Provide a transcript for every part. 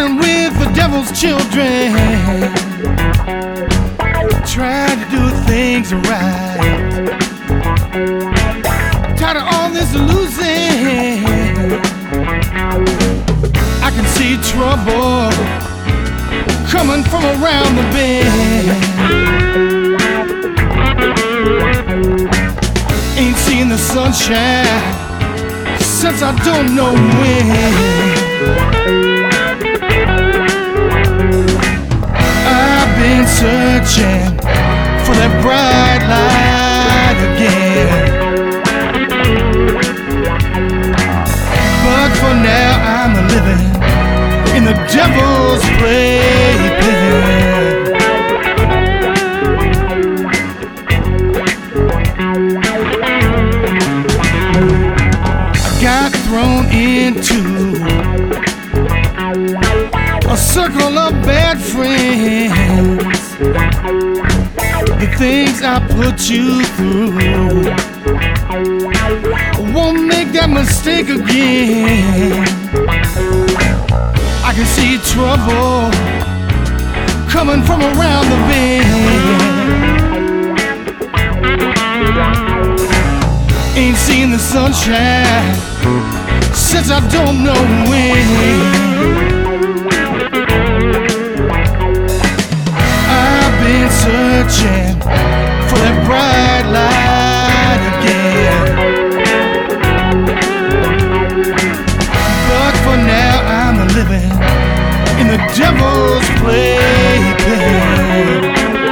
hanging with the devil's children, trying to do things right. Tired of all this losing, I can see trouble coming from around the bend. Ain't seen the sunshine since I don't know when. I've been searching for that bright light again, but for now I'm living in the devil's playpen. Got thrown into a circle of bad friends. The things I put you through, won't make that mistake again. I can see trouble coming from around the bend. Ain't seen the sunshine since I don't know when. I've been searching for that bright light again, but for now I'm living in the devil's playpen.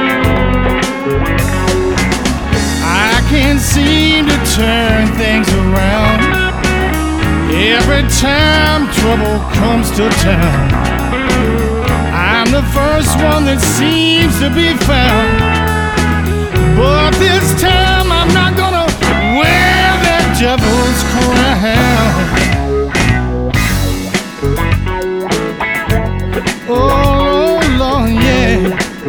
I can't seem to turn things around. Every time trouble comes to town, I'm the first one that seems to be found. But this time I'm not gonna wear that devil's crown. Oh Lord, yeah.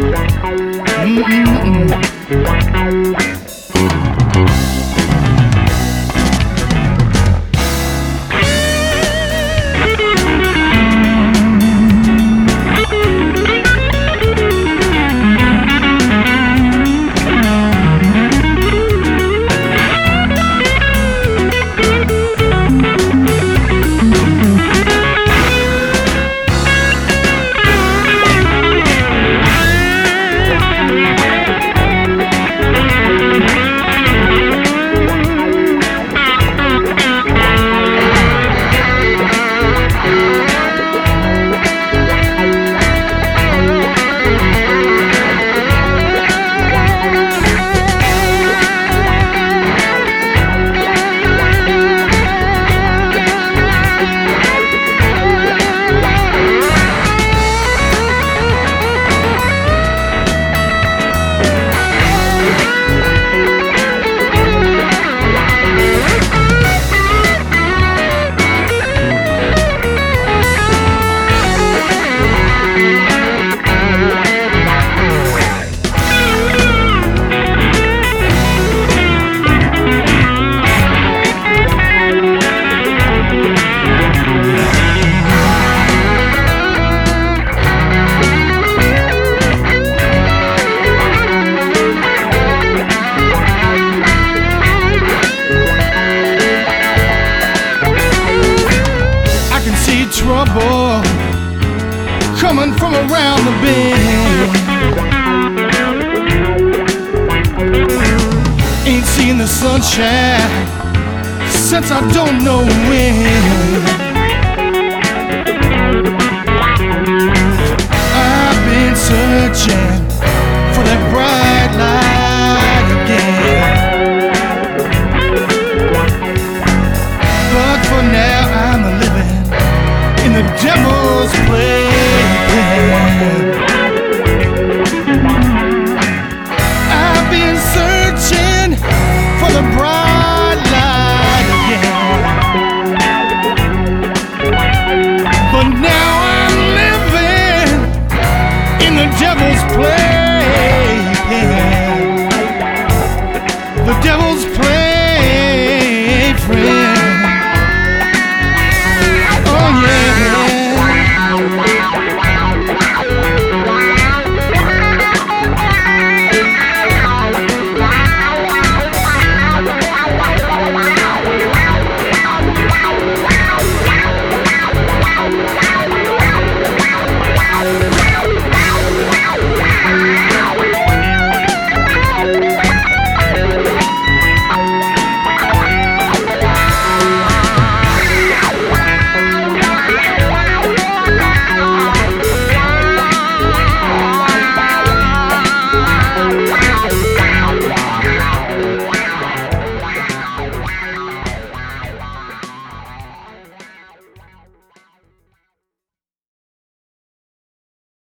Trouble coming from around the bend. Ain't seen the sunshine since I don't know when. I've been searching for that bright light again, but for now I'm living in the devil's playpen. I've been searching for the bright light again, but now